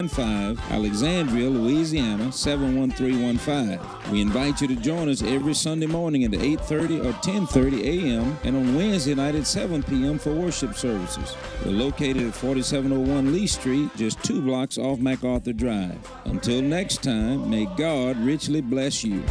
Alexandria, Louisiana 71315. We invite you to join us every Sunday morning at 8:30 or 10:30 a.m. and on Wednesday night at 7 p.m. for worship services. We're located at 4701 Lee Street, just 2 blocks off MacArthur Drive. Until next time, may God richly bless you.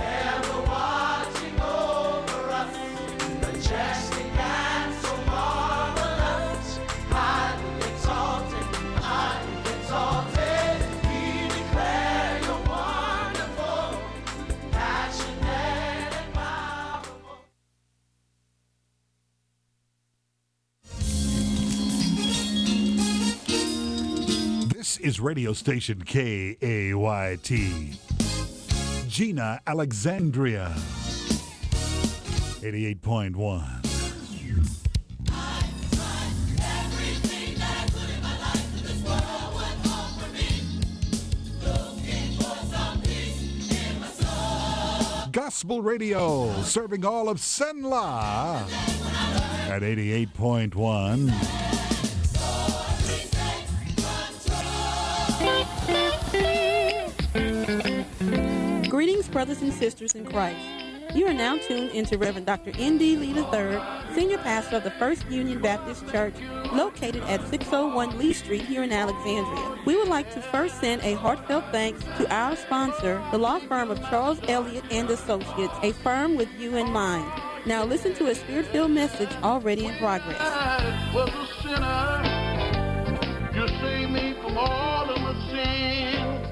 This is radio station KAYT. Gina, Alexandria. 88.1. Gospel Radio, serving all of Senla at 88.1. Greetings, brothers and sisters in Christ. You are now tuned into Reverend Dr. N.D. Lee III, Senior Pastor of the First Union Baptist Church, located at 601 Lee Street here in Alexandria. We would like to first send a heartfelt thanks to our sponsor, the law firm of Charles Elliott and Associates, a firm with you in mind. Now listen to a spirit-filled message already in progress. I was a sinner. You saved me from all of my sins.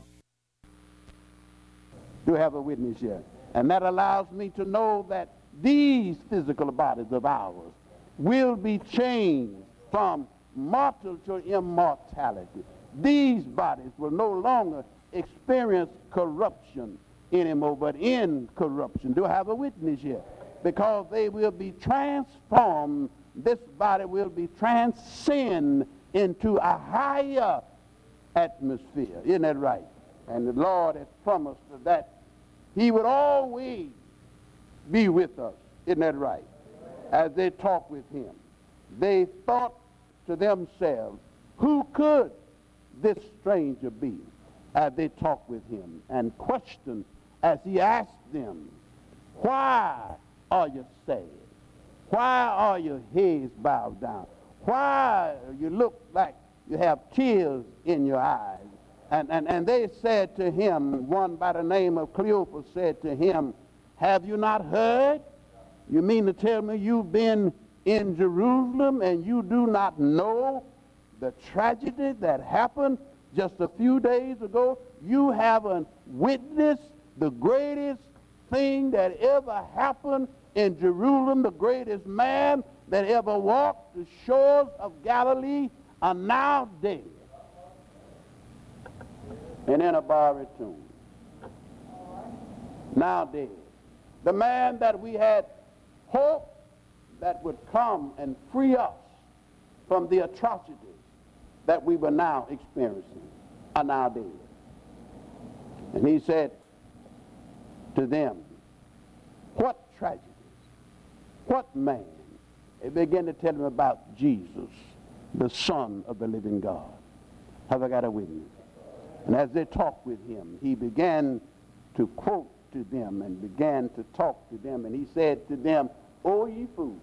Do have a witness here. And that allows me to know that these physical bodies of ours will be changed from mortal to immortality. These bodies will no longer experience corruption anymore, but incorruption. Do I have a witness here? Because they will be transformed. This body will be transcended into a higher atmosphere. Isn't that right? And the Lord has promised that He would always be with us. Isn't that right? As they talked with Him, they thought to themselves, who could this stranger be? As they talked with Him and questioned as He asked them, why are you sad? Why are your heads bowed down? Why you look like you have tears in your eyes? And they said to him, one by the name of Cleophas said to him, have you not heard? You mean to tell me you've been in Jerusalem and you do not know the tragedy that happened just a few days ago? You haven't witnessed the greatest thing that ever happened in Jerusalem. The greatest man that ever walked the shores of Galilee are now dead and in a borrowed tomb. Now dead. The man that we had hoped that would come and free us from the atrocities that we were now experiencing are now dead. And he said to them, what tragedies? What man? They began to tell him about Jesus, the Son of the living God. Have I got a witness? And as they talked with him, he began to quote to them and began to talk to them. And he said to them, "O ye fools,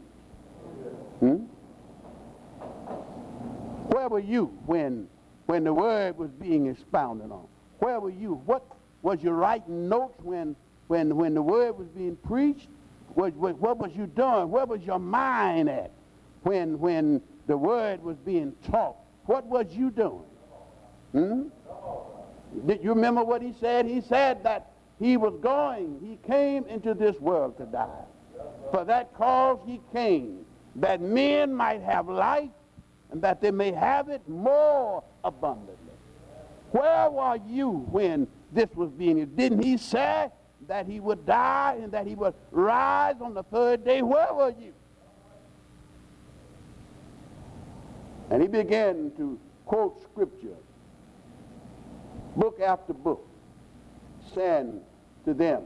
where were you when the word was being expounded on? Where were you? What was you writing notes when the word was being preached? What was you doing? Where was your mind at when the word was being taught? What was you doing? Did you remember what he said? He said that he came into this world to die. For that cause he came, that men might have life and that they may have it more abundantly. Where were you when this was being? Didn't he say that he would die and that he would rise on the third day? Where were you? And he began to quote scripture, book after book, saying to them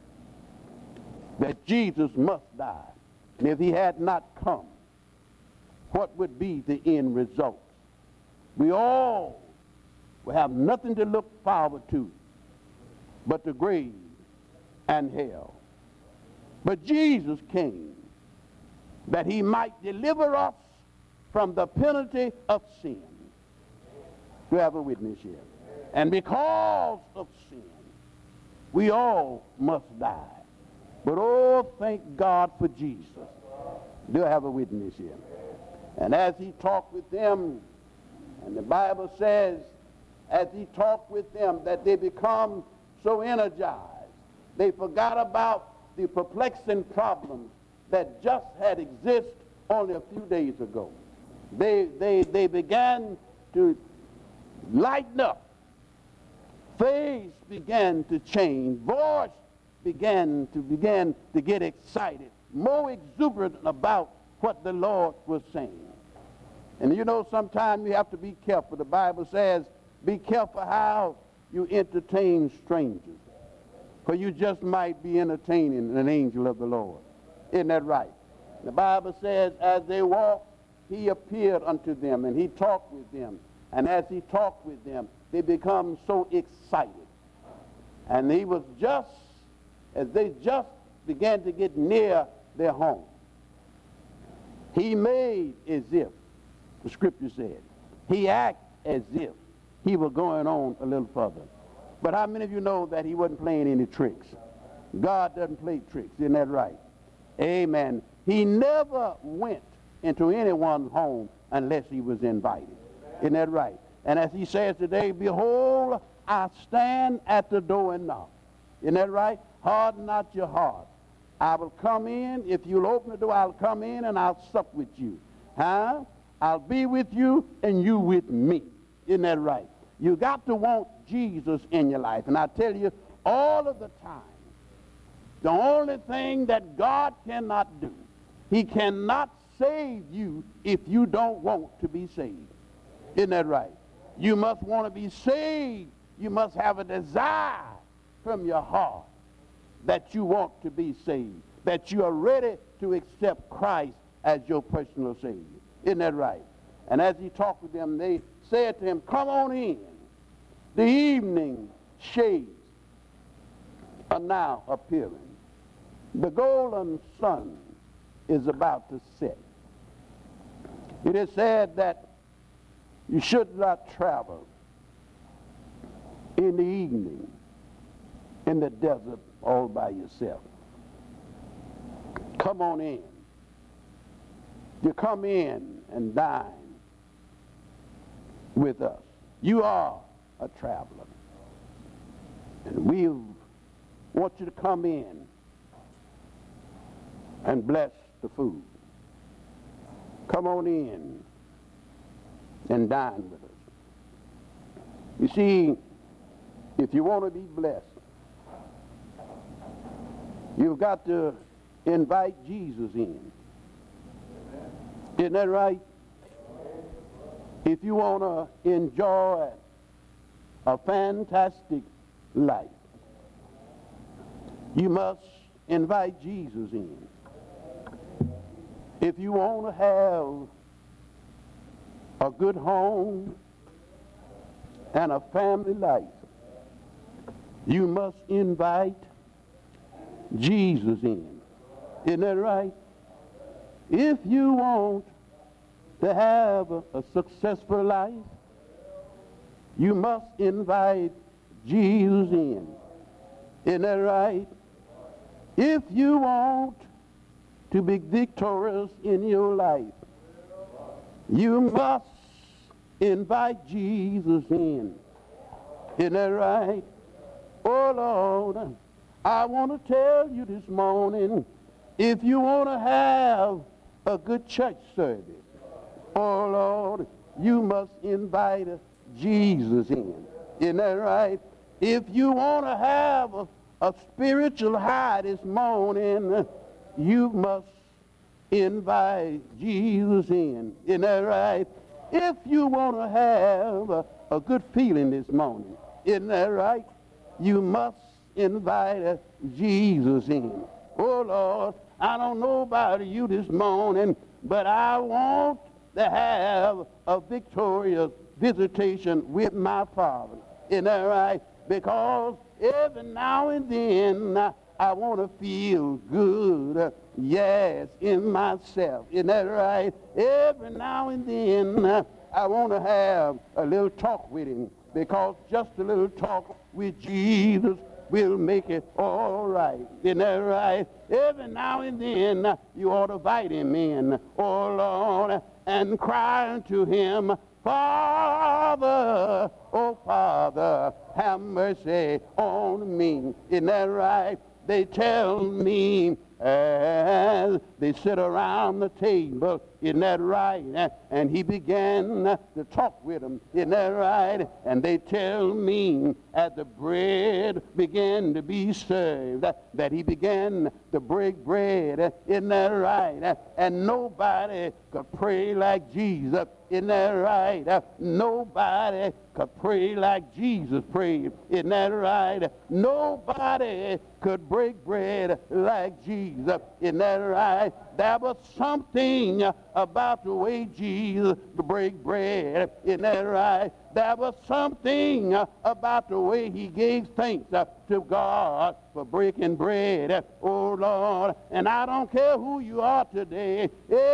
that Jesus must die. And if he had not come, what would be the end result? We all will have nothing to look forward to but the grave and hell. But Jesus came that he might deliver us from the penalty of sin. Do you have a witness here? And because of sin, we all must die. But oh, thank God for Jesus. Do you have a witness here? And as he talked with them, and the Bible says, as he talked with them, that they become so energized, they forgot about the perplexing problems that just had existed only a few days ago. They began to lighten up. Face began to change. Voice began to get excited, more exuberant about what the Lord was saying. And you know, sometimes you have to be careful. The Bible says, be careful how you entertain strangers, for you just might be entertaining an angel of the Lord. Isn't that right? The Bible says, as they walked, he appeared unto them, and he talked with them. And as he talked with them, they become so excited. And he was just, as they just began to get near their home, he made as if, the scripture said, he acted as if he was going on a little further. But how many of you know that he wasn't playing any tricks? God doesn't play tricks, isn't that right? Amen. He never went into anyone's home unless he was invited. Isn't that right? And as he says today, behold, I stand at the door and knock. Isn't that right? Harden not your heart. I will come in. If you'll open the door, I'll come in and I'll sup with you. Huh? I'll be with you and you with me. Isn't that right? You got to want Jesus in your life. And I tell you, all of the time, the only thing that God cannot do, he cannot save you if you don't want to be saved. Isn't that right? You must want to be saved. You must have a desire from your heart that you want to be saved, that you are ready to accept Christ as your personal Savior. Isn't that right? And as he talked with them, they said to him, come on in. The evening shades are now appearing. The golden sun is about to set. It is said that you should not travel in the evening in the desert all by yourself. Come on in. You come in and dine with us. You are a traveler. And we want you to come in and bless the food. Come on in and dine with us. You see, if you want to be blessed, you've got to invite Jesus in. Isn't that right? If you want to enjoy a fantastic life, you must invite Jesus in. If you want to have a good home and a family life, you must invite Jesus in. Isn't that right? If you want to have a successful life, you must invite Jesus in. Isn't that right? If you want to be victorious in your life, you must invite Jesus in. Isn't that right? Oh, Lord, I want to tell you this morning, if you want to have a good church service, oh, Lord, you must invite Jesus in. Isn't that right? If you want to have a spiritual high this morning, you must invite Jesus in. Isn't that right? If you want to have a good feeling this morning, isn't that right? You must invite Jesus in. Oh, Lord, I don't know about you this morning, but I want to have a victorious visitation with my Father. Isn't that right? Because every now and then I want to feel good, yes, in myself. Isn't that right? Every now and then I want to have a little talk with him, because just a little talk with Jesus will make it all right. Isn't that right? Every now and then you ought to invite him in, oh Lord, and cry unto him, Father, oh Father, have mercy on me. Isn't that right? They tell me as they sit around the table, isn't that right? And he began to talk with them, isn't that right? And they tell me as the bread began to be served, that he began to break bread, isn't that right? And nobody could pray like Jesus, isn't that right? Nobody could pray like Jesus prayed, isn't that right? Nobody could break bread like Jesus, isn't that right? There was something about the way Jesus break bread, isn't that right? There was something about the way he gave thanks to God for breaking bread, oh Lord. And I don't care who you are today,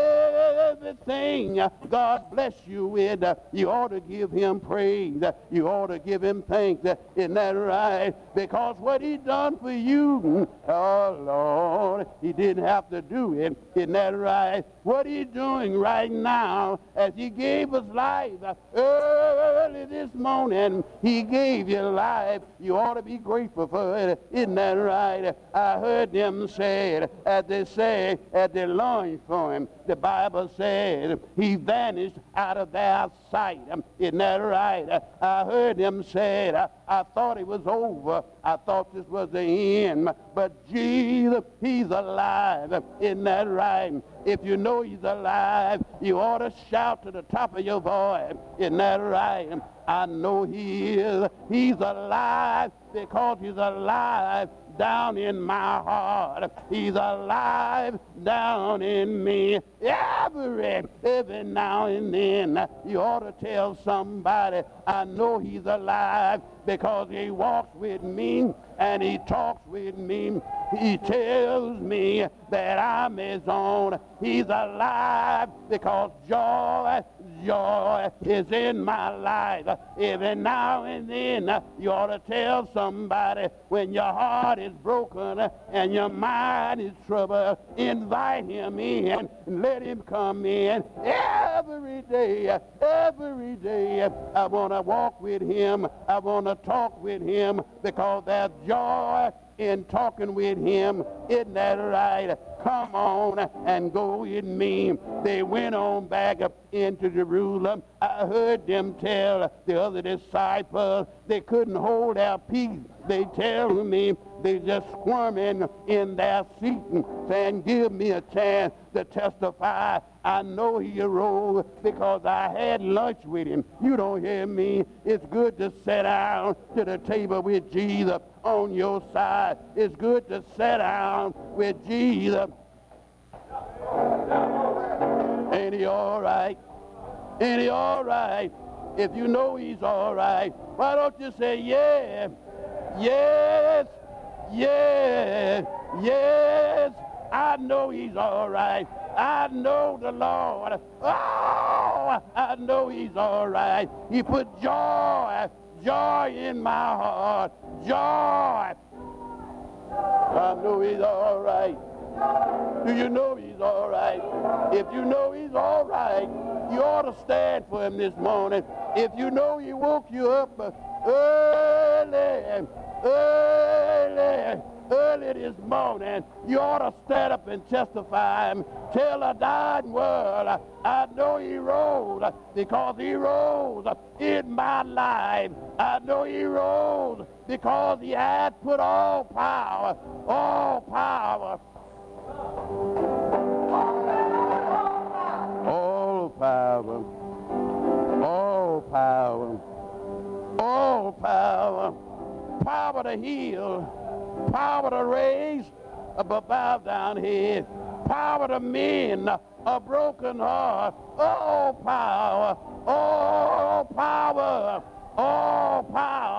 everything God bless you with, you ought to give him praise, you ought to give him thanks, isn't that right? Because what he done for you, oh Lord, he didn't have to do it, isn't that right? What he's doing right now, as he gave us life early this morning, he gave you life. You ought to be grateful for it, isn't that right? I heard them say, as they longed for him, the Bible said he vanished out of their sight, isn't that right? I heard them say, I thought it was over, I thought this was the end, but Jesus, he's alive, isn't that right? If you know he's alive, you ought to shout to the top of your voice, isn't that right? I know he is. He's alive because he's alive down in my heart. He's alive down in me. Every now and then you ought to tell somebody, I know he's alive because he walks with me and he talks with me. He tells me that I'm his own. He's alive because joy is in my life. Every now and then you ought to tell somebody, when your heart is broken and your mind is troubled, invite him in and let him come in. Every day I want to walk with him. I want to talk with him, because there's joy in talking with him. Isn't that right? Come on and go with me. They went on back up into Jerusalem. I heard them tell the other disciples they couldn't hold their peace. They tell me they just squirming in their seat and saying, give me a chance to testify. I know he arose because I had lunch with him. You don't hear me? It's good to sit down to the table with Jesus on your side. It's good to sit down with Jesus. Ain't he all right? Ain't he all right? If you know he's all right, why don't you say, yeah, yes, yes, yes, I know he's all right. I know the Lord. Oh, I know he's all right. He put joy in my heart. Joy. I know he's all right. Do you know he's all right? If you know he's all right, you ought to stand for him this morning. If you know he woke you up early this morning, you ought to stand up and testify him. Tell a dying world, I know he rose because he rose in my life. I know he rose because he had put all power, all power, all power, all power, all power, power to heal, power to raise above bowed down head, power to mend a broken heart. Oh, power, oh, power, oh, power.